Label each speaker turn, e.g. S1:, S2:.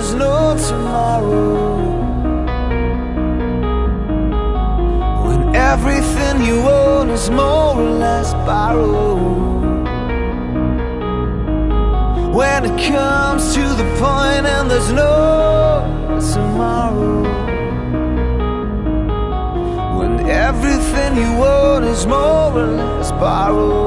S1: there's no tomorrow. When everything you own is more or less borrowed. When it comes to the point and there's no tomorrow. When everything you own is more or less borrowed.